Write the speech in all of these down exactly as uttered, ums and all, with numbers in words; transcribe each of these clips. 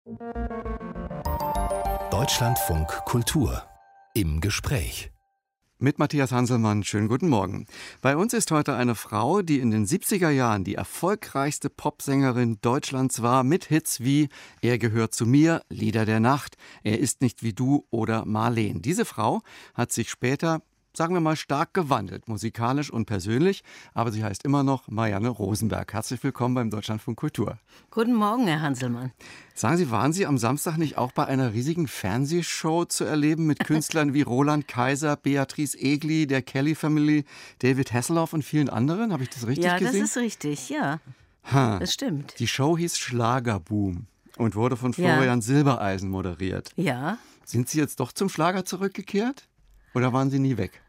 Deutschlandfunk Kultur im Gespräch. Mit Matthias Hanselmann, schönen guten Morgen. Bei uns ist heute eine Frau, die in den siebziger Jahren die erfolgreichste Popsängerin Deutschlands war, mit Hits wie Er gehört zu mir, Lieder der Nacht, Er ist nicht wie du oder Marleen. Diese Frau hat sich später, sagen wir mal, stark gewandelt, musikalisch und persönlich, aber sie heißt immer noch Marianne Rosenberg. Herzlich willkommen beim Deutschlandfunk Kultur. Guten Morgen, Herr Hanselmann. Sagen Sie, waren Sie am Samstag nicht auch bei einer riesigen Fernsehshow zu erleben mit Künstlern wie Roland Kaiser, Beatrice Egli, der Kelly Family, David Hasselhoff und vielen anderen? Habe ich das richtig ja, gesehen? Ja, das ist richtig, ja. Ha. Das stimmt. Die Show hieß Schlagerboom und wurde von Florian ja. Silbereisen moderiert. Ja. Sind Sie jetzt doch zum Schlager zurückgekehrt oder waren Sie nie weg?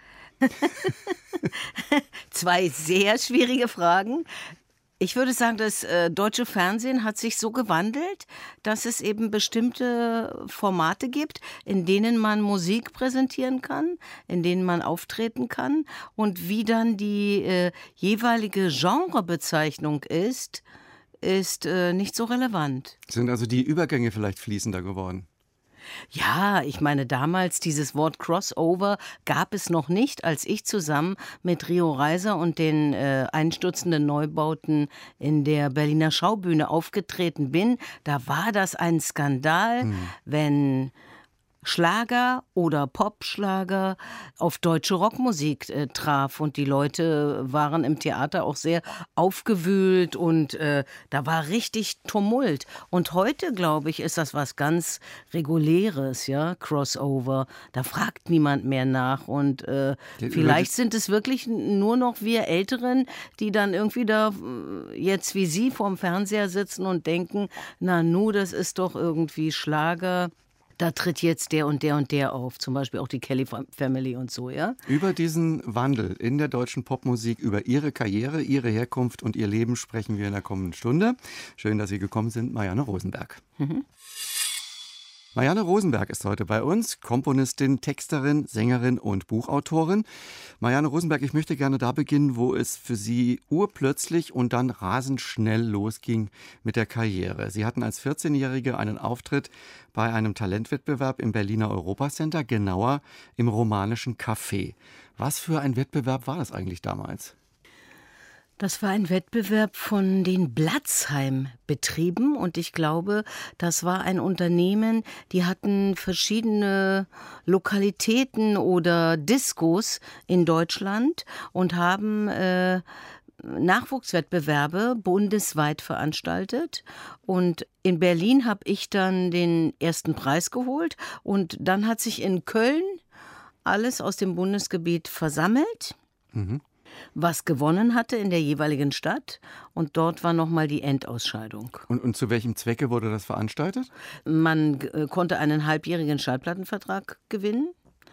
Zwei sehr schwierige Fragen. Ich würde sagen, das äh, deutsche Fernsehen hat sich so gewandelt, dass es eben bestimmte Formate gibt, in denen man Musik präsentieren kann, in denen man auftreten kann. Und wie dann die äh, jeweilige Genrebezeichnung ist, ist äh, nicht so relevant. Sind also die Übergänge vielleicht fließender geworden? Ja, ich meine, damals dieses Wort Crossover gab es noch nicht, als ich zusammen mit Rio Reiser und den äh, einstürzenden Neubauten in der Berliner Schaubühne aufgetreten bin. Da war das ein Skandal, hm. wenn Schlager oder Popschlager auf deutsche Rockmusik äh, traf. Und die Leute waren im Theater auch sehr aufgewühlt und äh, da war richtig Tumult. Und heute, glaube ich, ist das was ganz Reguläres, ja, Crossover. Da fragt niemand mehr nach. Und äh, vielleicht sind es wirklich nur noch wir Älteren, die dann irgendwie da jetzt wie Sie vorm Fernseher sitzen und denken, na nu, das ist doch irgendwie Schlager. Da tritt jetzt der und der und der auf, zum Beispiel auch die Kelly Family und so, ja? Über diesen Wandel in der deutschen Popmusik, über Ihre Karriere, Ihre Herkunft und Ihr Leben sprechen wir in der kommenden Stunde. Schön, dass Sie gekommen sind, Marianne Rosenberg. Mhm. Marianne Rosenberg ist heute bei uns, Komponistin, Texterin, Sängerin und Buchautorin. Marianne Rosenberg, ich möchte gerne da beginnen, wo es für Sie urplötzlich und dann rasend schnell losging mit der Karriere. Sie hatten als vierzehnjährige einen Auftritt bei einem Talentwettbewerb im Berliner Europacenter, genauer im Romanischen Café. Was für ein Wettbewerb war das eigentlich damals? Das war ein Wettbewerb von den Blatzheim-Betrieben und ich glaube, das war ein Unternehmen, die hatten verschiedene Lokalitäten oder Diskos in Deutschland und haben äh, Nachwuchswettbewerbe bundesweit veranstaltet. Und in Berlin habe ich dann den ersten Preis geholt und dann hat sich in Köln alles aus dem Bundesgebiet versammelt. Mhm. Was gewonnen hatte in der jeweiligen Stadt. Und dort war nochmal die Endausscheidung. Und, und zu welchem Zwecke wurde das veranstaltet? Man äh, konnte einen halbjährigen Schallplattenvertrag gewinnen.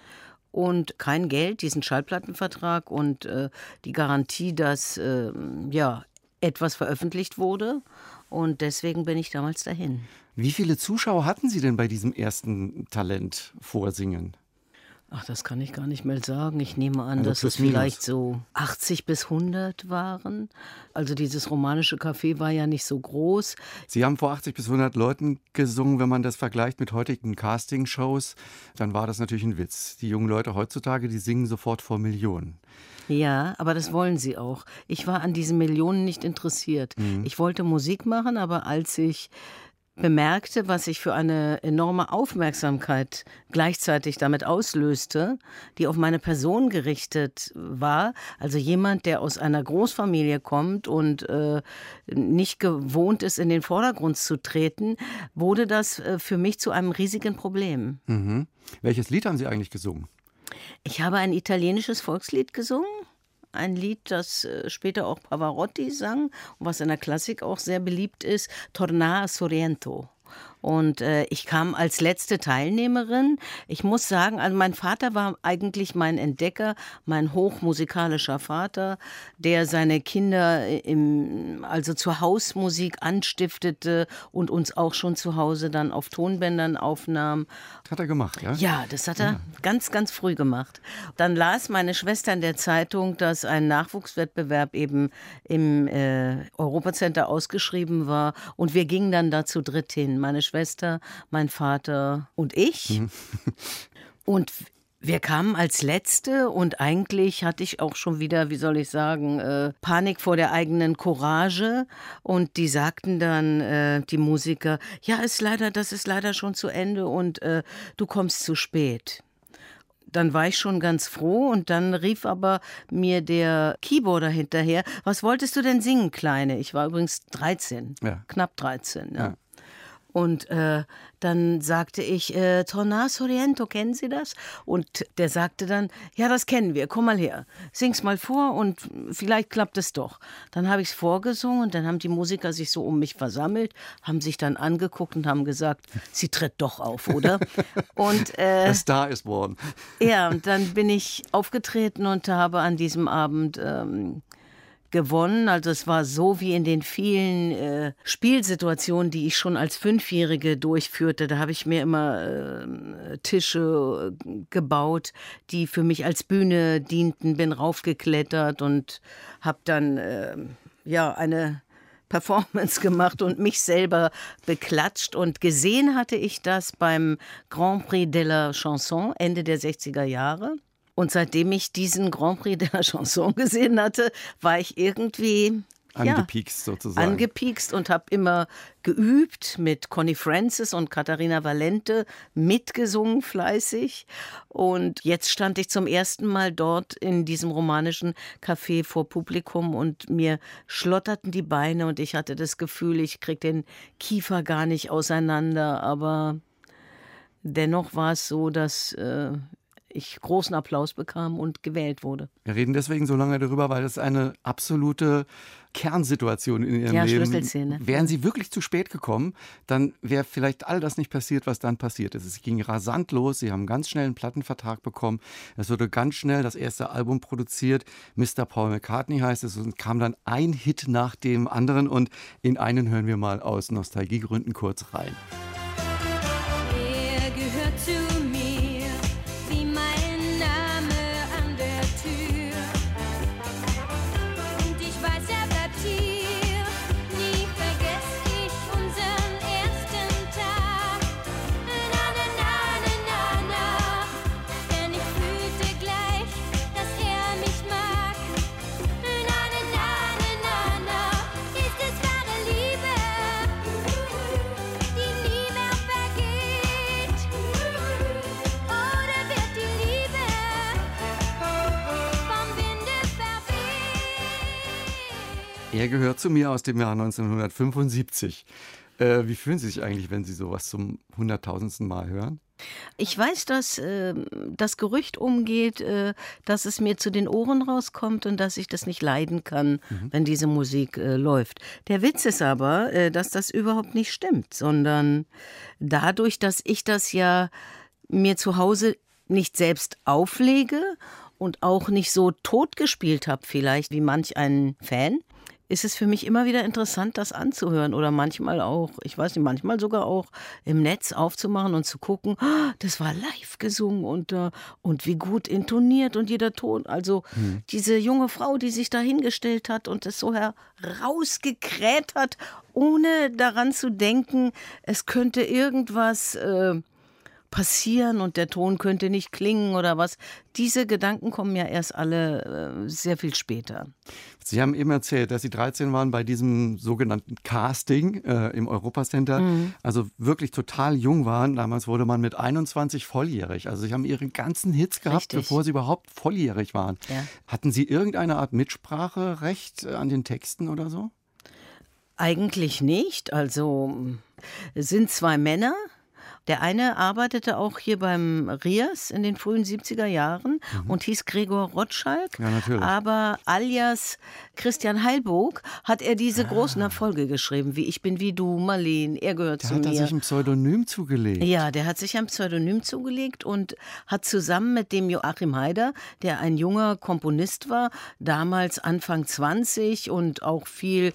Und kein Geld, diesen Schallplattenvertrag und äh, die Garantie, dass äh, ja, etwas veröffentlicht wurde. Und deswegen bin ich damals dahin. Wie viele Zuschauer hatten Sie denn bei diesem ersten Talent-Vorsingen? Ach, das kann ich gar nicht mehr sagen. Ich nehme an, also dass es vielleicht so achtzig bis hundert waren. Also dieses Romanische Café war ja nicht so groß. Sie haben vor achtzig bis hundert Leuten gesungen. Wenn man das vergleicht mit heutigen Castingshows, dann war das natürlich ein Witz. Die jungen Leute heutzutage, die singen sofort vor Millionen. Ja, aber das wollen sie auch. Ich war an diesen Millionen nicht interessiert. Mhm. Ich wollte Musik machen, aber als ich bemerkte, was ich für eine enorme Aufmerksamkeit gleichzeitig damit auslöste, die auf meine Person gerichtet war. Also jemand, der aus einer Großfamilie kommt und äh, nicht gewohnt ist, in den Vordergrund zu treten, wurde das äh, für mich zu einem riesigen Problem. Mhm. Welches Lied haben Sie eigentlich gesungen? Ich habe ein italienisches Volkslied gesungen. Ein Lied, das später auch Pavarotti sang und was in der Klassik auch sehr beliebt ist, Torna a Sorrento. Und äh, ich kam als letzte Teilnehmerin. Ich muss sagen, also mein Vater war eigentlich mein Entdecker, mein hochmusikalischer Vater, der seine Kinder im, also zur Hausmusik anstiftete und uns auch schon zu Hause dann auf Tonbändern aufnahm. Das hat er gemacht, ja? Ja, das hat er ja. ganz, ganz früh gemacht. Dann las meine Schwester in der Zeitung, dass ein Nachwuchswettbewerb eben im äh, Europacenter ausgeschrieben war und wir gingen dann da zu dritt hin. Meine Schwester, mein Vater und ich. Mhm. Und wir kamen als Letzte und eigentlich hatte ich auch schon wieder, wie soll ich sagen, äh, Panik vor der eigenen Courage. Und die sagten dann, äh, die Musiker, ja, ist leider, das ist leider schon zu Ende und äh, du kommst zu spät. Dann war ich schon ganz froh und dann rief aber mir der Keyboarder hinterher, was wolltest du denn singen, Kleine? Ich war übrigens dreizehn, ja. knapp dreizehn. Ja. Ja. Und äh, dann sagte ich, äh, Tornado Sorrento, kennen Sie das? Und der sagte dann, ja, das kennen wir, komm mal her, sing's mal vor und vielleicht klappt es doch. Dann habe ich es vorgesungen und dann haben die Musiker sich so um mich versammelt, haben sich dann angeguckt und haben gesagt, sie tritt doch auf, oder? Und, äh, der Star ist worden. Ja, und dann bin ich aufgetreten und habe an diesem Abend Ähm, gewonnen. Also es war so wie in den vielen äh, Spielsituationen, die ich schon als Fünfjährige durchführte. Da habe ich mir immer äh, Tische gebaut, die für mich als Bühne dienten, bin raufgeklettert und habe dann äh, ja eine Performance gemacht und mich selber beklatscht. Und gesehen hatte ich das beim Grand Prix de la Chanson Ende der sechziger Jahre. Und seitdem ich diesen Grand Prix de la Chanson gesehen hatte, war ich irgendwie angepiekst ja, sozusagen. Angepiekst und habe immer geübt mit Connie Francis und Katharina Valente, mitgesungen fleißig. Und jetzt stand ich zum ersten Mal dort in diesem romanischen Café vor Publikum und mir schlotterten die Beine und ich hatte das Gefühl, ich kriege den Kiefer gar nicht auseinander. Aber dennoch war es so, dass Äh, ich großen Applaus bekam und gewählt wurde. Wir reden deswegen so lange darüber, weil das eine absolute Kernsituation in Ihrem ja, Leben. Schlüsselszene. Wären Sie wirklich zu spät gekommen, dann wäre vielleicht all das nicht passiert, was dann passiert ist. Es ging rasant los, Sie haben ganz schnell einen Plattenvertrag bekommen, es wurde ganz schnell das erste Album produziert, Mister Paul McCartney heißt es, und kam dann ein Hit nach dem anderen und in einen hören wir mal aus Nostalgiegründen kurz rein. Er gehört zu mir. Er gehört zu mir aus dem Jahr neunzehnhundertfünfundsiebzig. Äh, wie fühlen Sie sich eigentlich, wenn Sie sowas zum hunderttausendsten Mal hören? Ich weiß, dass äh, das Gerücht umgeht, äh, dass es mir zu den Ohren rauskommt und dass ich das nicht leiden kann, mhm. wenn diese Musik äh, läuft. Der Witz ist aber, äh, dass das überhaupt nicht stimmt, sondern dadurch, dass ich das ja mir zu Hause nicht selbst auflege und auch nicht so totgespielt habe vielleicht wie manch ein Fan, ist es für mich immer wieder interessant, das anzuhören oder manchmal auch, ich weiß nicht, manchmal sogar auch im Netz aufzumachen und zu gucken, oh, das war live gesungen und, uh, und wie gut intoniert und jeder Ton. Also hm. diese junge Frau, die sich da hingestellt hat und es so herausgekräht hat, ohne daran zu denken, es könnte irgendwas äh, passieren und der Ton könnte nicht klingen oder was. Diese Gedanken kommen ja erst alle äh, sehr viel später. Sie haben eben erzählt, dass Sie dreizehn waren bei diesem sogenannten Casting äh, im Europacenter, mhm. also wirklich total jung waren. Damals wurde man mit einundzwanzig volljährig. Also Sie haben Ihre ganzen Hits gehabt, Richtig. bevor Sie überhaupt volljährig waren. Ja. Hatten Sie irgendeine Art Mitspracherecht an den Texten oder so? Eigentlich nicht. Also es sind zwei Männer. Der eine arbeitete auch hier beim Rias in den frühen siebziger Jahren mhm. und hieß Gregor Rotschalk. Ja, natürlich. Aber alias Christian Heilburg hat er diese ah. großen Erfolge geschrieben, wie Ich bin wie du, Marleen, er gehört der zu mir. Der hat sich ein Pseudonym zugelegt. Ja, der hat sich ein Pseudonym zugelegt und hat zusammen mit dem Joachim Haider, der ein junger Komponist war, damals Anfang zwanzig und auch viel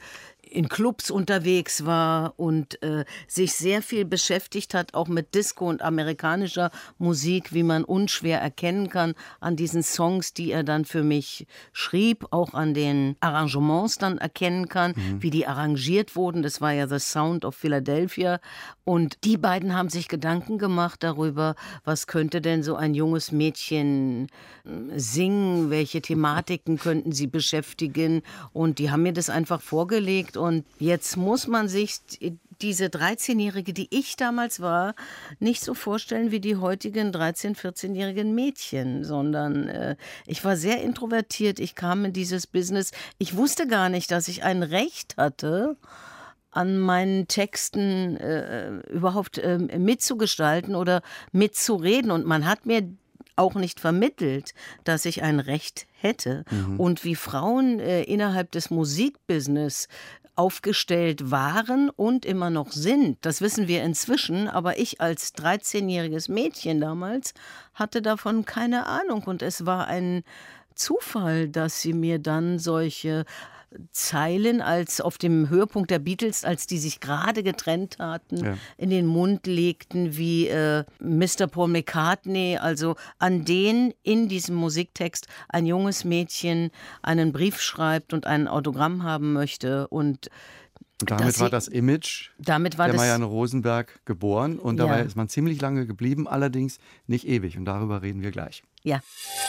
in Clubs unterwegs war und äh, sich sehr viel beschäftigt hat, auch mit Disco und amerikanischer Musik, wie man unschwer erkennen kann an diesen Songs, die er dann für mich schrieb, auch an den Arrangements dann erkennen kann, mhm. wie die arrangiert wurden. Das war ja The Sound of Philadelphia. Und die beiden haben sich Gedanken gemacht darüber, was könnte denn so ein junges Mädchen singen, welche Thematiken könnten sie beschäftigen. Und die haben mir das einfach vorgelegt. Und jetzt muss man sich diese dreizehnjährige, die ich damals war, nicht so vorstellen wie die heutigen dreizehn-, vierzehnjährigen Mädchen, sondern äh, ich war sehr introvertiert. Ich kam in dieses Business. Ich wusste gar nicht, dass ich ein Recht hatte, an meinen Texten äh, überhaupt äh, mitzugestalten oder mitzureden. Und man hat mir auch nicht vermittelt, dass ich ein Recht hätte. Mhm. Und wie Frauen äh, innerhalb des Musikbusiness aufgestellt waren und immer noch sind, das wissen wir inzwischen, aber ich als dreizehnjähriges Mädchen damals hatte davon keine Ahnung. Und es war ein Zufall, dass sie mir dann solche Zeilen als auf dem Höhepunkt der Beatles, als die sich gerade getrennt hatten, ja. in den Mund legten, wie äh, Mister Paul McCartney, also an den in diesem Musiktext ein junges Mädchen einen Brief schreibt und ein Autogramm haben möchte. Und Und damit sie, war das Image damit war der das, Marianne Rosenberg geboren und dabei ja. ist man ziemlich lange geblieben, allerdings nicht ewig und darüber reden wir gleich. Ja.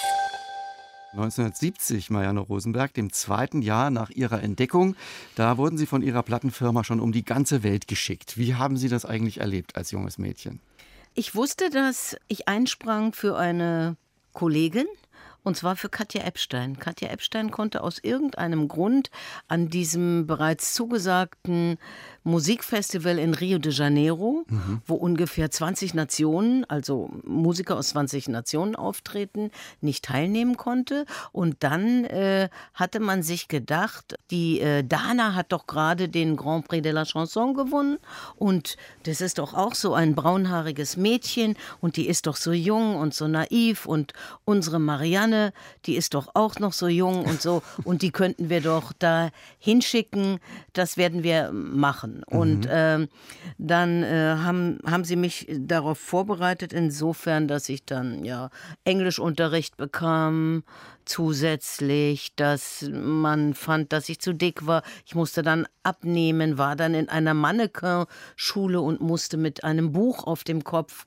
neunzehnhundertsiebzig, Marianne Rosenberg, dem zweiten Jahr nach ihrer Entdeckung, da wurden Sie von Ihrer Plattenfirma schon um die ganze Welt geschickt. Wie haben Sie das eigentlich erlebt als junges Mädchen? Ich wusste, dass ich einsprang für eine Kollegin, und zwar für Katja Epstein. Katja Epstein konnte aus irgendeinem Grund an diesem bereits zugesagten Musikfestival in Rio de Janeiro, mhm. wo ungefähr zwanzig Nationen, also Musiker aus zwanzig Nationen auftreten, nicht teilnehmen konnte. Und dann äh, hatte man sich gedacht, die äh, Dana hat doch gerade den Grand Prix de la Chanson gewonnen und das ist doch auch so ein braunhaariges Mädchen und die ist doch so jung und so naiv und unsere Marianne, die ist doch auch noch so jung und so und die könnten wir doch da hinschicken, das werden wir machen. Und mhm. ähm, dann äh, haben, haben sie mich darauf vorbereitet, insofern, dass ich dann ja Englischunterricht bekam, zusätzlich, dass man fand, dass ich zu dick war. Ich musste dann abnehmen, war dann in einer Mannequin-Schule und musste mit einem Buch auf dem Kopf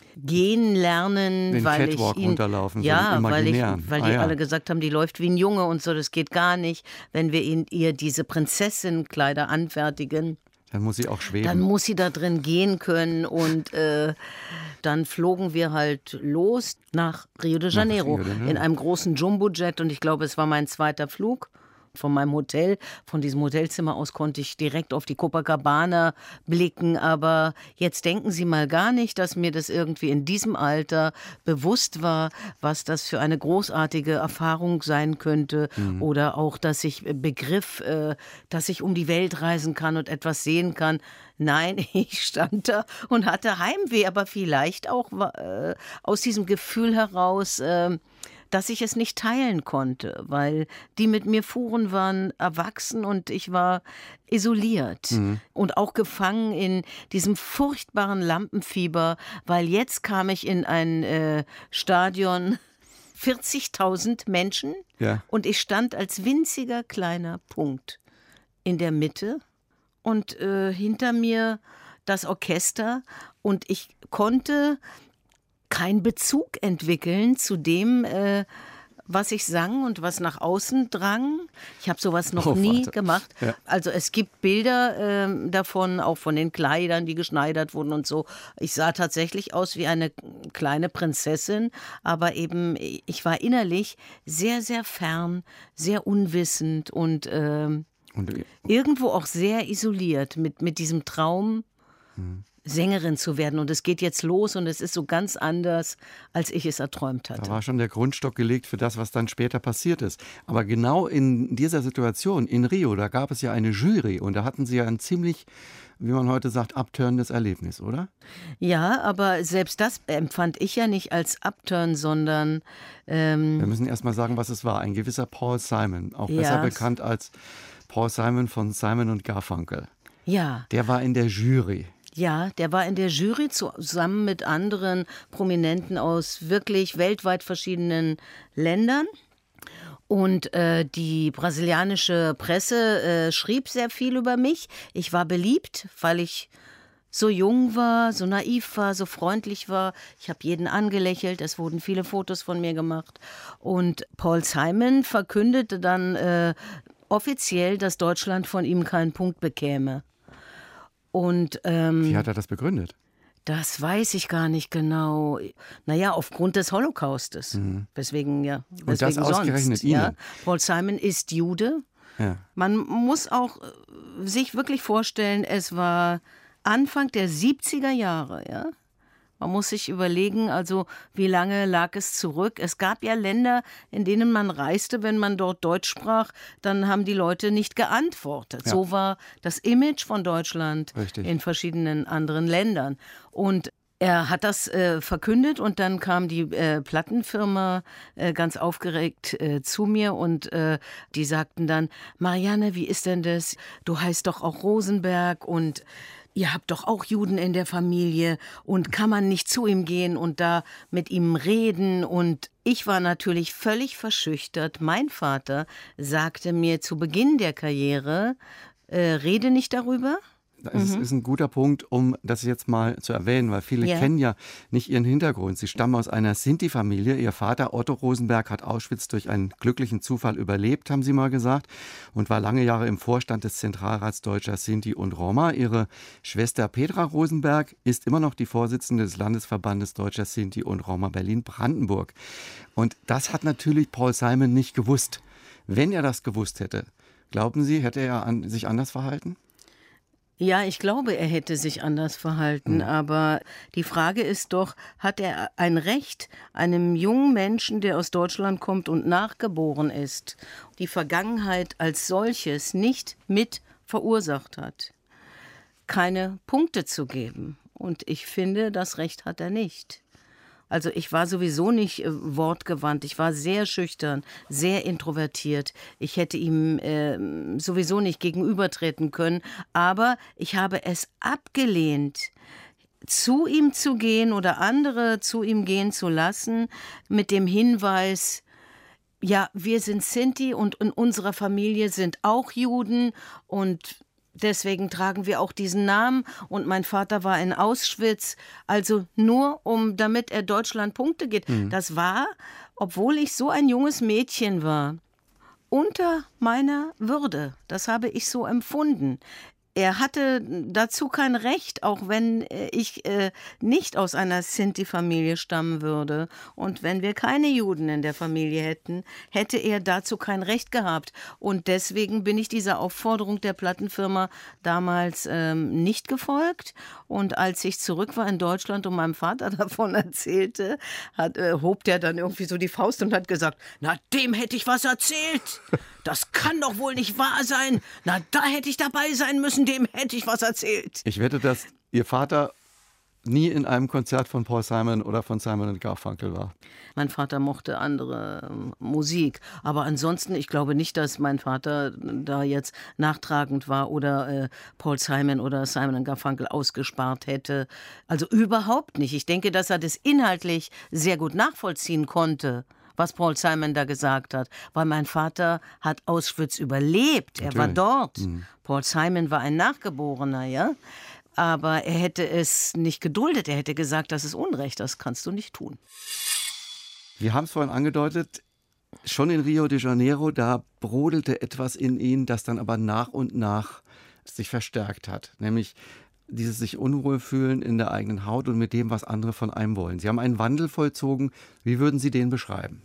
gehen lernen, den weil Catwalk ich ihn, runterlaufen, ja, so weil, ich, imaginären. weil ah, die ja. alle gesagt haben, die läuft wie ein Junge und so, das geht gar nicht. Wenn wir ihn, ihr diese Prinzessinnenkleider anfertigen, dann muss sie auch schweben. Dann muss sie da drin gehen können und äh, dann flogen wir halt los nach Rio de Janeiro, Rio de Janeiro in einem großen Jumbojet und ich glaube, es war mein zweiter Flug. Von meinem Hotel, von diesem Hotelzimmer aus konnte ich direkt auf die Copacabana blicken, aber jetzt denken Sie mal gar nicht, dass mir das irgendwie in diesem Alter bewusst war, was das für eine großartige Erfahrung sein könnte mhm. oder auch, dass ich begriff, äh, dass ich um die Welt reisen kann und etwas sehen kann. Nein, ich stand da und hatte Heimweh, aber vielleicht auch äh, aus diesem Gefühl heraus, äh, dass ich es nicht teilen konnte, weil die mit mir fuhren, waren erwachsen und ich war isoliert mhm. und auch gefangen in diesem furchtbaren Lampenfieber, weil jetzt kam ich in ein äh, Stadion, vierzigtausend Menschen ja. und ich stand als winziger kleiner Punkt in der Mitte und äh, hinter mir das Orchester und ich konnte keinen Bezug entwickeln zu dem, äh, was ich sang und was nach außen drang. Ich habe sowas noch oh, nie warte. gemacht. Ja. Also es gibt Bilder äh, davon, auch von den Kleidern, die geschneidert wurden und so. Ich sah tatsächlich aus wie eine kleine Prinzessin, aber eben ich war innerlich sehr, sehr fern, sehr unwissend und, äh, und irgendwo auch sehr isoliert mit, mit diesem Traum, hm. Sängerin zu werden und es geht jetzt los und es ist so ganz anders, als ich es erträumt hatte. Da war schon der Grundstock gelegt für das, was dann später passiert ist. Aber genau in dieser Situation in Rio, da gab es ja eine Jury und da hatten Sie ja ein ziemlich, wie man heute sagt, abturnendes Erlebnis, oder? Ja, aber selbst das empfand ich ja nicht als Upturn, sondern Ähm, Wir müssen erst mal sagen, was es war. Ein gewisser Paul Simon, auch ja. besser bekannt als Paul Simon von Simon und Garfunkel. Ja. Der war in der Jury. Ja, der war in der Jury zusammen mit anderen Prominenten aus wirklich weltweit verschiedenen Ländern. Und äh, die brasilianische Presse äh, schrieb sehr viel über mich. Ich war beliebt, weil ich so jung war, so naiv war, so freundlich war. Ich habe jeden angelächelt, es wurden viele Fotos von mir gemacht. Und Paul Simon verkündete dann äh, offiziell, dass Deutschland von ihm keinen Punkt bekäme. Und, ähm, Wie hat er das begründet? Das weiß ich gar nicht genau. Naja, aufgrund des Holocaustes. Mhm. Weswegen, ja. Weswegen Und das ausgerechnet sonst, Ihnen? Ja. Paul Simon ist Jude. Ja. Man muss auch sich wirklich vorstellen, es war Anfang der siebziger Jahre, ja. Man muss sich überlegen, also wie lange lag es zurück. Es gab ja Länder, in denen man reiste, wenn man dort Deutsch sprach, dann haben die Leute nicht geantwortet. Ja. So war das Image von Deutschland Richtig. In verschiedenen anderen Ländern. Und er hat das äh, verkündet und dann kam die äh, Plattenfirma äh, ganz aufgeregt äh, zu mir und äh, die sagten dann, Marianne, wie ist denn das? Du heißt doch auch Rosenberg und ihr habt doch auch Juden in der Familie und kann man nicht zu ihm gehen und da mit ihm reden? Und ich war natürlich völlig verschüchtert. Mein Vater sagte mir zu Beginn der Karriere, äh, rede nicht darüber. Das mhm. ist ein guter Punkt, um das jetzt mal zu erwähnen, weil viele ja. kennen ja nicht ihren Hintergrund. Sie stammen aus einer Sinti-Familie. Ihr Vater Otto Rosenberg hat Auschwitz durch einen glücklichen Zufall überlebt, haben Sie mal gesagt, und war lange Jahre im Vorstand des Zentralrats Deutscher Sinti und Roma. Ihre Schwester Petra Rosenberg ist immer noch die Vorsitzende des Landesverbandes Deutscher Sinti und Roma Berlin-Brandenburg. Und das hat natürlich Paul Simon nicht gewusst. Wenn er das gewusst hätte, glauben Sie, hätte er an, sich anders verhalten? Ja, ich glaube, er hätte sich anders verhalten, mhm. aber die Frage ist doch, hat er ein Recht, einem jungen Menschen, der aus Deutschland kommt und nachgeboren ist, die Vergangenheit als solches nicht mit verursacht hat, keine Punkte zu geben? Und ich finde, das Recht hat er nicht. Also ich war sowieso nicht äh, wortgewandt, ich war sehr schüchtern, sehr introvertiert. Ich hätte ihm äh, sowieso nicht gegenübertreten können, aber ich habe es abgelehnt, zu ihm zu gehen oder andere zu ihm gehen zu lassen, mit dem Hinweis, ja, wir sind Sinti und in unserer Familie sind auch Juden und deswegen tragen wir auch diesen Namen und mein Vater war in Auschwitz, also nur um, damit er Deutschland Punkte gibt. Mhm. Das war, obwohl ich so ein junges Mädchen war, unter meiner Würde. Das habe ich so empfunden. Er hatte dazu kein Recht, auch wenn ich äh, nicht aus einer Sinti-Familie stammen würde. Und wenn wir keine Juden in der Familie hätten, hätte er dazu kein Recht gehabt. Und deswegen bin ich dieser Aufforderung der Plattenfirma damals ähm, nicht gefolgt. Und als ich zurück war in Deutschland und meinem Vater davon erzählte, hat, äh, hob der dann irgendwie so die Faust und hat gesagt, na, dem hätte ich was erzählt. Das kann doch wohl nicht wahr sein. Na, da hätte ich dabei sein müssen, dem hätte ich was erzählt. Ich wette, dass Ihr Vater nie in einem Konzert von Paul Simon oder von Simon und Garfunkel war. Mein Vater mochte andere äh, Musik. Aber ansonsten, ich glaube nicht, dass mein Vater da jetzt nachtragend war oder äh, Paul Simon oder Simon und Garfunkel ausgespart hätte. Also überhaupt nicht. Ich denke, dass er das inhaltlich sehr gut nachvollziehen konnte, was Paul Simon da gesagt hat, weil mein Vater hat Auschwitz überlebt, er Natürlich. war dort. Mhm. Paul Simon war ein Nachgeborener, ja, aber er hätte es nicht geduldet, er hätte gesagt, das ist Unrecht, das kannst du nicht tun. Wir haben es vorhin angedeutet, schon in Rio de Janeiro, da brodelte etwas in ihm, das dann aber nach und nach sich verstärkt hat, nämlich dieses sich unwohl fühlen in der eigenen Haut und mit dem, was andere von einem wollen. Sie haben einen Wandel vollzogen. Wie würden Sie den beschreiben?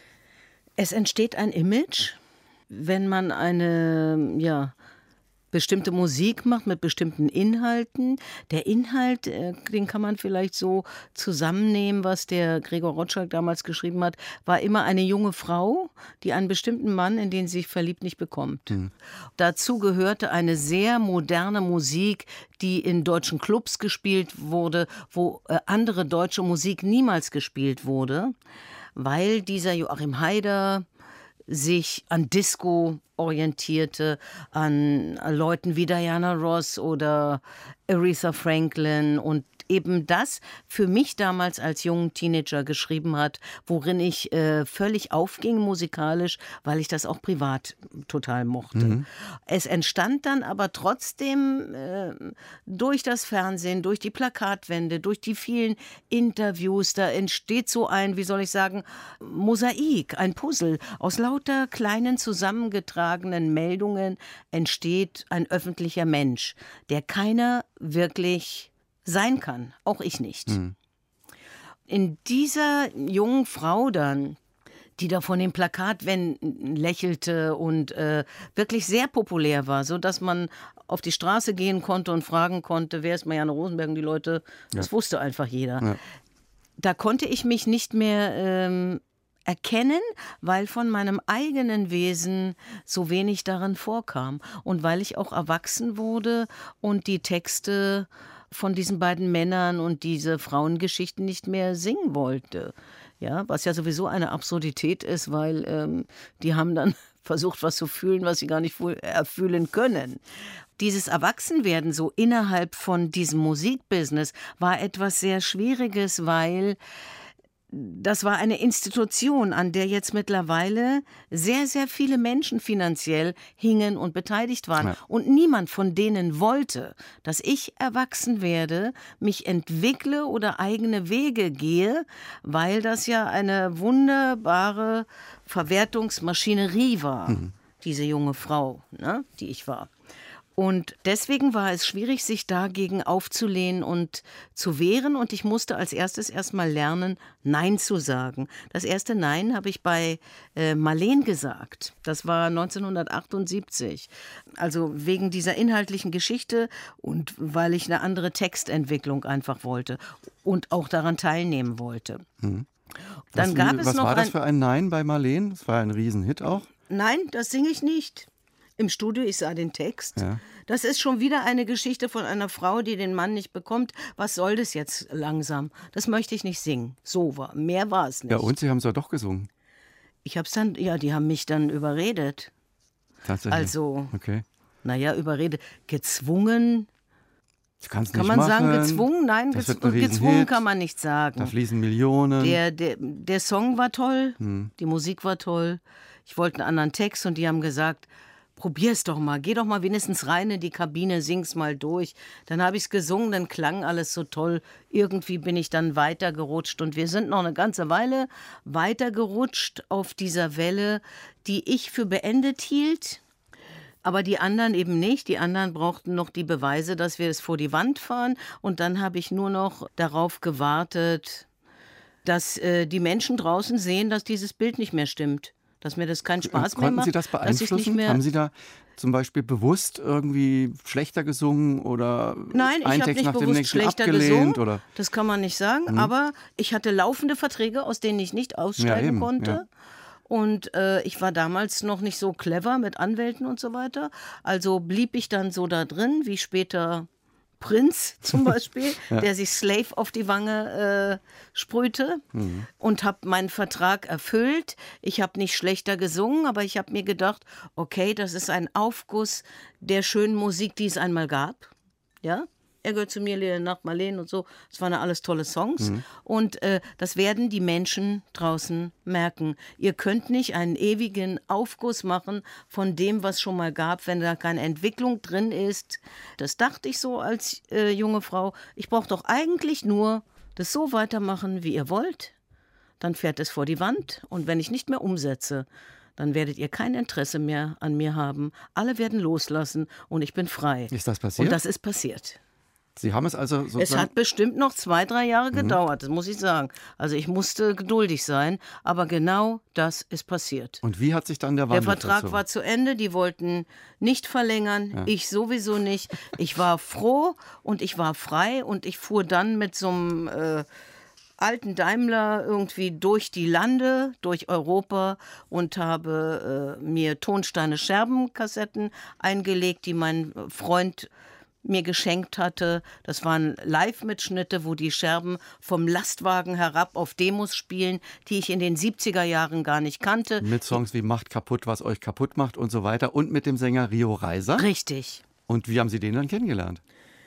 Es entsteht ein Image, wenn man eine, ja, bestimmte Musik macht mit bestimmten Inhalten. Der Inhalt, den kann man vielleicht so zusammennehmen, was der Gregor Rotschalk damals geschrieben hat, war immer eine junge Frau, die einen bestimmten Mann, in den sie sich verliebt, nicht bekommt. Mhm. Dazu gehörte eine sehr moderne Musik, die in deutschen Clubs gespielt wurde, wo andere deutsche Musik niemals gespielt wurde, weil dieser Joachim Haider sich an Disco orientierte, an Leuten wie Diana Ross oder Aretha Franklin und eben das für mich damals als jungen Teenager geschrieben hat, worin ich äh, völlig aufging musikalisch, weil ich das auch privat total mochte. Mhm. Es entstand dann aber trotzdem äh, durch das Fernsehen, durch die Plakatwände, durch die vielen Interviews, da entsteht so ein, wie soll ich sagen, Mosaik, ein Puzzle. Aus lauter kleinen zusammengetragenen Meldungen entsteht ein öffentlicher Mensch, der keiner wirklich sein kann, auch ich nicht. Mhm. In dieser jungen Frau dann, die da von den Plakatwänden lächelte und äh, wirklich sehr populär war, so dass man auf die Straße gehen konnte und fragen konnte, wer ist Marianne Rosenberg? Und die Leute, ja. das wusste einfach jeder. Ja. Da konnte ich mich nicht mehr ähm, erkennen, weil von meinem eigenen Wesen so wenig darin vorkam und weil ich auch erwachsen wurde und die Texte von diesen beiden Männern und diese Frauengeschichten nicht mehr singen wollte. Ja, was ja sowieso eine Absurdität ist, weil ähm, die haben dann versucht, was zu fühlen, was sie gar nicht erfühlen können. Dieses Erwachsenwerden so innerhalb von diesem Musikbusiness war etwas sehr Schwieriges, weil das war eine Institution, an der jetzt mittlerweile sehr, sehr viele Menschen finanziell hingen und beteiligt waren. Ja. Und niemand von denen wollte, dass ich erwachsen werde, mich entwickle oder eigene Wege gehe, weil das ja eine wunderbare Verwertungsmaschinerie war, mhm. diese junge Frau, ne, die ich war. Und deswegen war es schwierig, sich dagegen aufzulehnen und zu wehren. Und ich musste als erstes erstmal lernen, Nein zu sagen. Das erste Nein habe ich bei äh, Marleen gesagt. Das war neunzehnhundertachtundsiebzig. Also wegen dieser inhaltlichen Geschichte und weil ich eine andere Textentwicklung einfach wollte und auch daran teilnehmen wollte. Mhm. Dann was, gab wie, es was noch war das für ein Nein bei Marleen? Das war ein Riesenhit auch. Nein, das singe ich nicht. Im Studio, ich sah den Text. Ja. Das ist schon wieder eine Geschichte von einer Frau, die den Mann nicht bekommt. Was soll das jetzt langsam? Das möchte ich nicht singen. So war, mehr war es nicht. Ja, und Sie haben es ja doch gesungen. Ich hab's dann, ja, die haben mich dann überredet. Tatsächlich? Also, okay. Naja, überredet. Gezwungen. Das kannst kann nicht man machen. sagen, gezwungen? Nein, gez gezwungen kann man nicht sagen. Da fließen Millionen. Der, der, der Song war toll, hm. die Musik war toll. Ich wollte einen anderen Text und die haben gesagt, probier's doch mal, geh doch mal wenigstens rein in die Kabine, sing's mal durch. Dann habe ich's gesungen, dann klang alles so toll. Irgendwie bin ich dann weitergerutscht und wir sind noch eine ganze Weile weitergerutscht auf dieser Welle, die ich für beendet hielt, aber die anderen eben nicht. Die anderen brauchten noch die Beweise, dass wir es vor die Wand fahren und dann habe ich nur noch darauf gewartet, dass äh, die Menschen draußen sehen, dass dieses Bild nicht mehr stimmt. Dass mir das keinen Spaß Konnten mehr macht. Sie das beeinflussen? Mehr Haben Sie da zum Beispiel bewusst irgendwie schlechter gesungen oder Nein, einen ich Text nicht nach dem bewusst nächsten schlechter abgelehnt? Gesungen. Oder? Das kann man nicht sagen, mhm. aber ich hatte laufende Verträge, aus denen ich nicht aussteigen ja, eben, konnte. Ja. Und äh, ich war damals noch nicht so clever mit Anwälten und so weiter. Also blieb ich dann so da drin, wie später Prinz zum Beispiel, ja. der sich Slave auf die Wange äh, sprühte mhm. und habe meinen Vertrag erfüllt. Ich habe nicht schlechter gesungen, aber ich habe mir gedacht, okay, das ist ein Aufguss der schönen Musik, die es einmal gab. Ja, er gehört zu mir, Leere Nacht, Marleen und so. Das waren ja alles tolle Songs. Mhm. Und äh, das werden die Menschen draußen merken. Ihr könnt nicht einen ewigen Aufguss machen von dem, was schon mal gab, wenn da keine Entwicklung drin ist. Das dachte ich so als äh, junge Frau. Ich brauche doch eigentlich nur das so weitermachen, wie ihr wollt. Dann fährt es vor die Wand. Und wenn ich nicht mehr umsetze, dann werdet ihr kein Interesse mehr an mir haben. Alle werden loslassen und ich bin frei. Ist das passiert? Und das ist passiert. Sie haben es also sozusagen... Es hat bestimmt noch zwei, drei Jahre gedauert, mhm. das muss ich sagen. Also ich musste geduldig sein, aber genau das ist passiert. Und wie hat sich dann der Wandel Der Vertrag dazu? war zu Ende, die wollten nicht verlängern, ja. ich sowieso nicht. Ich war froh und ich war frei und ich fuhr dann mit so einem äh, alten Daimler irgendwie durch die Lande, durch Europa und habe äh, mir Tonsteine Scherben-Kassetten eingelegt, die mein Freund mir geschenkt hatte. Das waren Live-Mitschnitte, wo die Scherben vom Lastwagen herab auf Demos spielen, die ich in den siebziger Jahren gar nicht kannte. Mit Songs wie Macht kaputt, was euch kaputt macht und so weiter. Und mit dem Sänger Rio Reiser. Richtig. Und wie haben Sie den dann kennengelernt?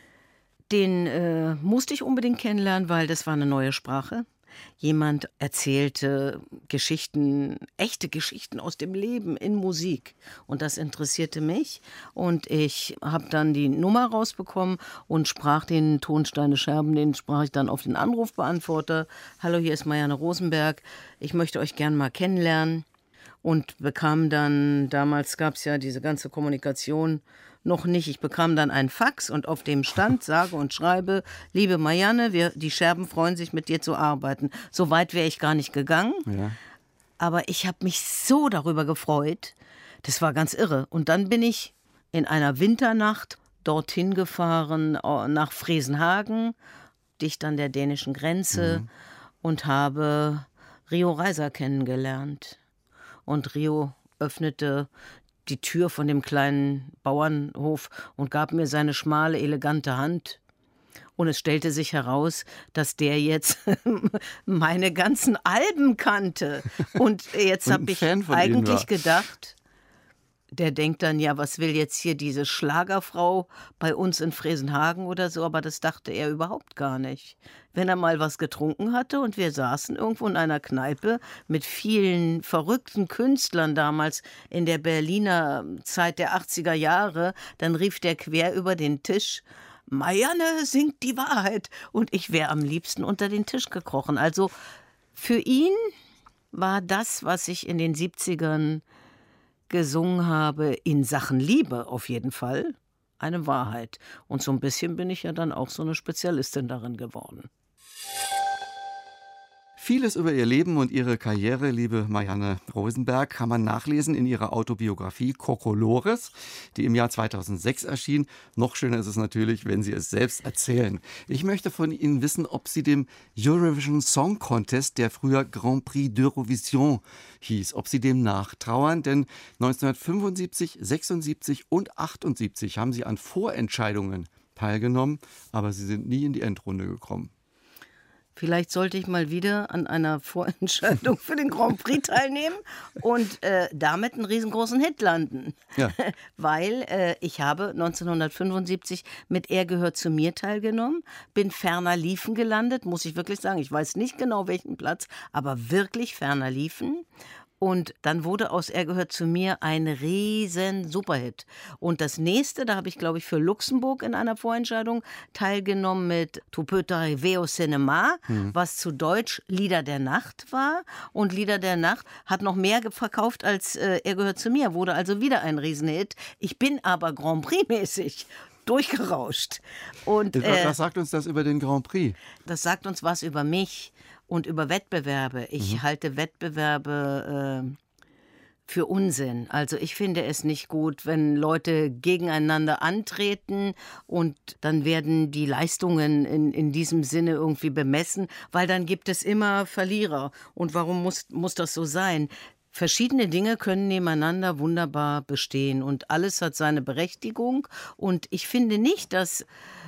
Den äh, musste ich unbedingt kennenlernen, weil das war eine neue Sprache. Jemand erzählte Geschichten, echte Geschichten aus dem Leben in Musik. Und das interessierte mich. Und ich habe dann die Nummer rausbekommen und sprach den Tonsteine Scherben, den sprach ich dann auf den Anrufbeantworter. Hallo, hier ist Marianne Rosenberg. Ich möchte euch gern mal kennenlernen. Und bekam dann, damals gab es ja diese ganze Kommunikation noch nicht. Ich bekam dann ein Fax und auf dem stand, sage und schreibe, liebe Marianne, wir, die Scherben freuen sich, mit dir zu arbeiten. So weit wäre ich gar nicht gegangen. Ja. Aber ich habe mich so darüber gefreut. Das war ganz irre. Und dann bin ich in einer Winternacht dorthin gefahren, nach Fresenhagen, dicht an der dänischen Grenze, mhm. und habe Rio Reiser kennengelernt. Und Rio öffnete die Tür von dem kleinen Bauernhof und gab mir seine schmale, elegante Hand. Und es stellte sich heraus, dass der jetzt meine ganzen Alben kannte. Und jetzt habe ich eigentlich gedacht, der denkt dann, ja, was will jetzt hier diese Schlagerfrau bei uns in Fresenhagen oder so, aber das dachte er überhaupt gar nicht. Wenn er mal was getrunken hatte und wir saßen irgendwo in einer Kneipe mit vielen verrückten Künstlern damals in der Berliner Zeit der achtziger Jahre, dann rief der quer über den Tisch, Marianne singt die Wahrheit. Und ich wäre am liebsten unter den Tisch gekrochen. Also für ihn war das, was ich in den siebzigern gesungen habe, in Sachen Liebe auf jeden Fall, eine Wahrheit. Und so ein bisschen bin ich ja dann auch so eine Spezialistin darin geworden. Vieles über ihr Leben und ihre Karriere, liebe Marianne Rosenberg, kann man nachlesen in ihrer Autobiografie Kokolores, die im Jahr zweitausendsechs erschien. Noch schöner ist es natürlich, wenn Sie es selbst erzählen. Ich möchte von Ihnen wissen, ob Sie dem Eurovision Song Contest, der früher Grand Prix d'Eurovision hieß, ob Sie dem nachtrauern. Denn neunzehnhundertfünfundsiebzig, sechsundsiebzig und achtundsiebzig haben Sie an Vorentscheidungen teilgenommen, aber Sie sind nie in die Endrunde gekommen. Vielleicht sollte ich mal wieder an einer Vorentscheidung für den Grand Prix teilnehmen und äh, damit einen riesengroßen Hit landen. Ja. Weil äh, ich habe neunzehnhundertfünfundsiebzig mit Er gehört zu mir teilgenommen, bin ferner liefen gelandet, muss ich wirklich sagen. Ich weiß nicht genau welchen Platz, aber wirklich ferner liefen. Und dann wurde aus Er gehört zu mir ein riesen Superhit. Und das nächste, da habe ich, glaube ich, für Luxemburg in einer Vorentscheidung teilgenommen mit Tu peux t'arriver au cinéma, mhm. was zu Deutsch Lieder der Nacht war. Und Lieder der Nacht hat noch mehr verkauft als äh, Er gehört zu mir, wurde also wieder ein Riesenhit. Ich bin aber Grand Prix-mäßig durchgerauscht. Und, äh, was sagt uns das über den Grand Prix? Das sagt uns was über mich. Und über Wettbewerbe. Ich mhm. halte Wettbewerbe äh, für Unsinn. Also ich finde es nicht gut, wenn Leute gegeneinander antreten und dann werden die Leistungen in, in diesem Sinne irgendwie bemessen, weil dann gibt es immer Verlierer. Und warum muss, muss das so sein? Verschiedene Dinge können nebeneinander wunderbar bestehen und alles hat seine Berechtigung. Und ich finde nicht, dass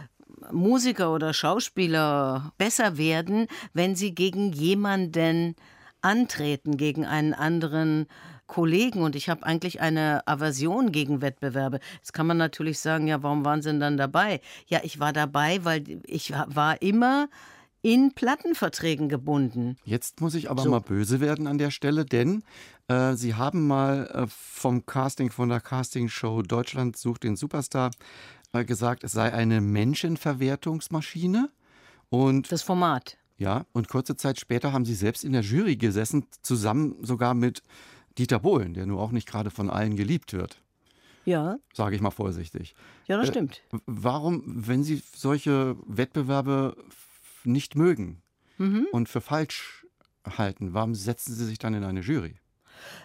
Musiker oder Schauspieler besser werden, wenn sie gegen jemanden antreten, gegen einen anderen Kollegen. Und ich habe eigentlich eine Aversion gegen Wettbewerbe. Jetzt kann man natürlich sagen, ja, warum waren Sie denn dann dabei? Ja, ich war dabei, weil ich war immer in Plattenverträgen gebunden. Jetzt muss ich aber so. mal böse werden an der Stelle, denn äh, Sie haben mal äh, vom Casting, von der Castingshow Deutschland sucht den Superstar gesagt, es sei eine Menschenverwertungsmaschine. Und das Format. Ja, und kurze Zeit später haben Sie selbst in der Jury gesessen, zusammen sogar mit Dieter Bohlen, der nur auch nicht gerade von allen geliebt wird. Ja. Sage ich mal vorsichtig. Ja, das stimmt. Äh, warum, wenn Sie solche Wettbewerbe nicht mögen mhm. und für falsch halten, warum setzen Sie sich dann in eine Jury?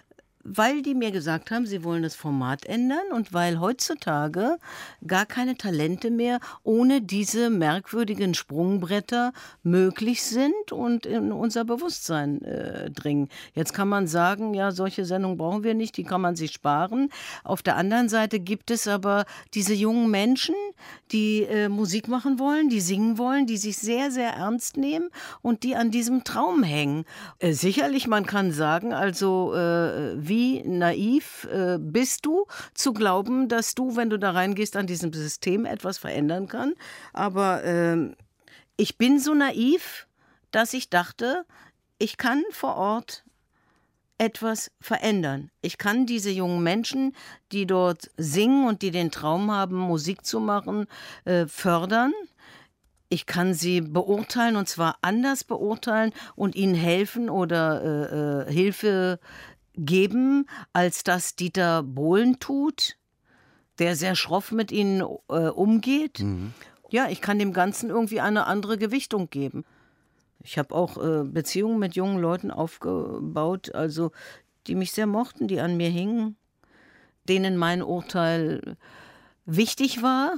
weil die mir gesagt haben, sie wollen das Format ändern und weil heutzutage gar keine Talente mehr ohne diese merkwürdigen Sprungbretter möglich sind und in unser Bewusstsein äh, dringen. Jetzt kann man sagen, ja, solche Sendungen brauchen wir nicht, die kann man sich sparen. Auf der anderen Seite gibt es aber diese jungen Menschen, die äh, Musik machen wollen, die singen wollen, die sich sehr, sehr ernst nehmen und die an diesem Traum hängen. Äh, sicherlich, man kann sagen, also äh, wie naiv äh, bist du, zu glauben, dass du, wenn du da reingehst, an diesem System etwas verändern kann. Aber äh, ich bin so naiv, dass ich dachte, ich kann vor Ort etwas verändern. Ich kann diese jungen Menschen, die dort singen und die den Traum haben, Musik zu machen, äh, fördern. Ich kann sie beurteilen und zwar anders beurteilen und ihnen helfen oder äh, äh, Hilfe geben, als das Dieter Bohlen tut, der sehr schroff mit ihnen äh, umgeht. Mhm. Ja, ich kann dem Ganzen irgendwie eine andere Gewichtung geben. Ich habe auch äh, Beziehungen mit jungen Leuten aufgebaut, also die mich sehr mochten, die an mir hingen, denen mein Urteil wichtig war.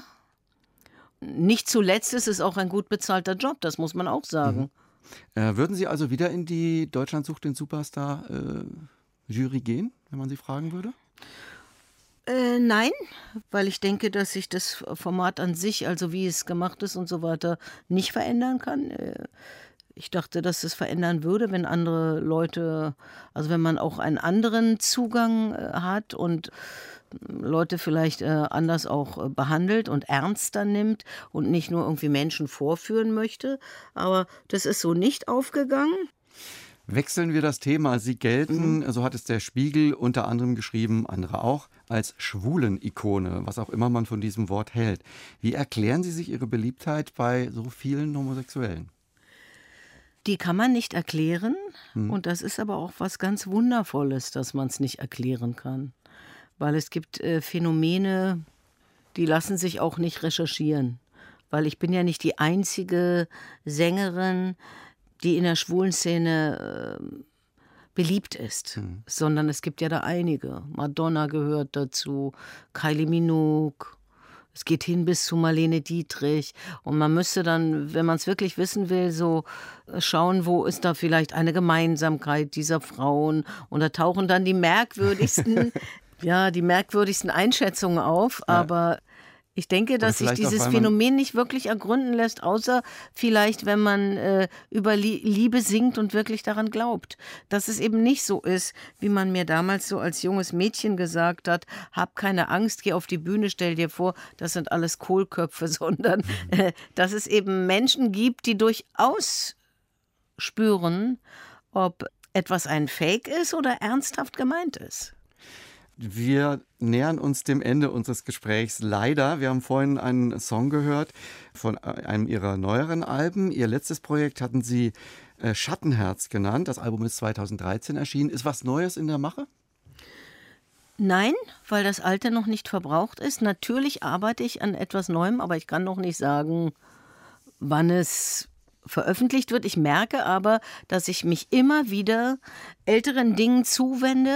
Nicht zuletzt ist es auch ein gut bezahlter Job, das muss man auch sagen. Mhm. Äh, würden Sie also wieder in die Deutschland sucht den Superstar äh, Jury gehen, wenn man Sie fragen würde? Äh, nein, weil ich denke, dass sich das Format an sich, also wie es gemacht ist und so weiter, nicht verändern kann. Äh, Ich dachte, dass es verändern würde, wenn andere Leute, also wenn man auch einen anderen Zugang äh, hat und Leute vielleicht äh, anders auch äh, behandelt und ernster nimmt und nicht nur irgendwie Menschen vorführen möchte. Aber das ist so nicht aufgegangen. Wechseln wir das Thema. Sie gelten, mhm. so hat es der Spiegel unter anderem geschrieben, andere auch, als Schwulen-Ikone, was auch immer man von diesem Wort hält. Wie erklären Sie sich Ihre Beliebtheit bei so vielen Homosexuellen? Die kann man nicht erklären Hm. und das ist aber auch was ganz Wundervolles, dass man es nicht erklären kann. Weil es gibt äh, Phänomene, die lassen sich auch nicht recherchieren. Weil ich bin ja nicht die einzige Sängerin, die in der schwulen Szene äh, beliebt ist, hm. sondern es gibt ja da einige. Madonna gehört dazu, Kylie Minogue. Es geht hin bis zu Marlene Dietrich und man müsste dann, wenn man es wirklich wissen will, so schauen, wo ist da vielleicht eine Gemeinsamkeit dieser Frauen und da tauchen dann die merkwürdigsten, ja, die merkwürdigsten Einschätzungen auf, ja. Aber ich denke, dass sich dieses auch, Phänomen nicht wirklich ergründen lässt, außer vielleicht, wenn man äh, über Liebe singt und wirklich daran glaubt. Dass es eben nicht so ist, wie man mir damals so als junges Mädchen gesagt hat, hab keine Angst, geh auf die Bühne, stell dir vor, das sind alles Kohlköpfe, sondern äh, dass es eben Menschen gibt, die durchaus spüren, ob etwas ein Fake ist oder ernsthaft gemeint ist. Wir nähern uns dem Ende unseres Gesprächs leider. Wir haben vorhin einen Song gehört von einem Ihrer neueren Alben. Ihr letztes Projekt hatten Sie äh, Schattenherz genannt. Das Album ist zweitausenddreizehn erschienen. Ist was Neues in der Mache? Nein, weil das Alte noch nicht verbraucht ist. Natürlich arbeite ich an etwas Neuem, aber ich kann noch nicht sagen, wann es veröffentlicht wird. Ich merke aber, dass ich mich immer wieder älteren Dingen zuwende,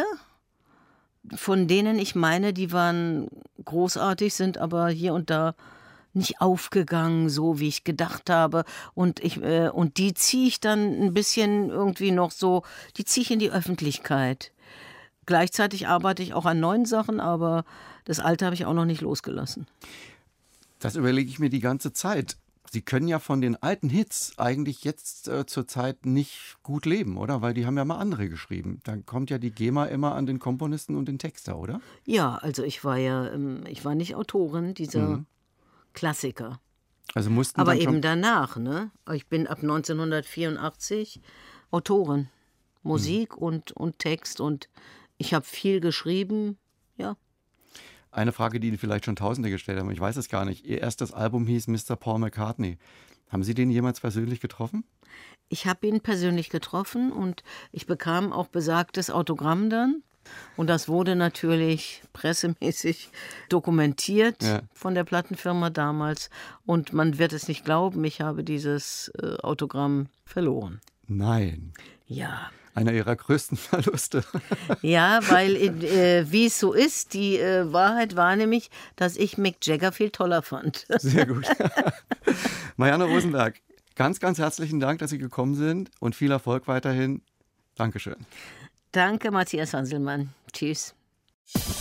von denen ich meine, die waren großartig, sind aber hier und da nicht aufgegangen, so wie ich gedacht habe. Und, ich, äh, und die ziehe ich dann ein bisschen irgendwie noch so, die ziehe ich in die Öffentlichkeit. Gleichzeitig arbeite ich auch an neuen Sachen, aber das Alte habe ich auch noch nicht losgelassen. Das überlege ich mir die ganze Zeit. Sie können ja von den alten Hits eigentlich jetzt äh, zurzeit nicht gut leben, oder? Weil die haben ja mal andere geschrieben. Dann kommt ja die GEMA immer an den Komponisten und den Texter, oder? Ja, also ich war ja, ähm, ich war nicht Autorin dieser mhm. Klassiker. Also mussten Aber dann eben schon danach, ne? Ich bin ab neunzehnhundertvierundachtzig Autorin. Musik mhm. und, und Text und ich habe viel geschrieben, ja. Eine Frage, die Ihnen vielleicht schon Tausende gestellt haben, ich weiß es gar nicht. Ihr erstes Album hieß Mister Paul McCartney. Haben Sie den jemals persönlich getroffen? Ich habe ihn persönlich getroffen und ich bekam auch besagtes Autogramm dann. Und das wurde natürlich pressemäßig dokumentiert ja. von der Plattenfirma damals. Und man wird es nicht glauben, ich habe dieses äh, Autogramm verloren. Nein. Ja. Einer Ihrer größten Verluste. Ja, weil, äh, wie es so ist, die äh, Wahrheit war nämlich, dass ich Mick Jagger viel toller fand. Sehr gut. Marianne Rosenberg, ganz, ganz herzlichen Dank, dass Sie gekommen sind und viel Erfolg weiterhin. Dankeschön. Danke, Matthias Hanselmann. Tschüss.